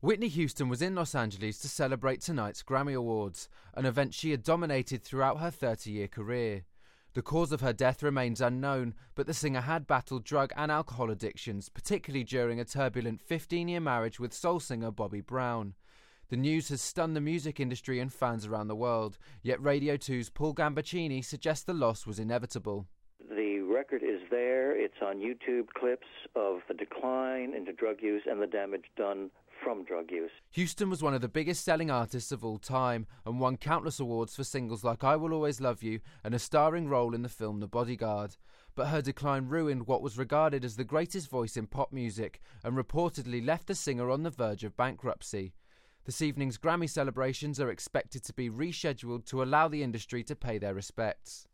Whitney Houston was in Los Angeles to celebrate tonight's Grammy Awards, an event she had dominated throughout her 30-year career. The cause of her death remains unknown, but the singer had battled drug and alcohol addictions, particularly during a turbulent 15-year marriage with soul singer Bobby Brown. The news has stunned the music industry and fans around the world, yet Radio 2's Paul Gambaccini suggests the loss was inevitable. The record is there. It's on YouTube, clips of the decline into drug use and the damage done from drug use. Houston was one of the biggest selling artists of all time and won countless awards for singles like I Will Always Love You and a starring role in the film The Bodyguard. But her decline ruined what was regarded as the greatest voice in pop music and reportedly left the singer on the verge of bankruptcy. This evening's Grammy celebrations are expected to be rescheduled to allow the industry to pay their respects.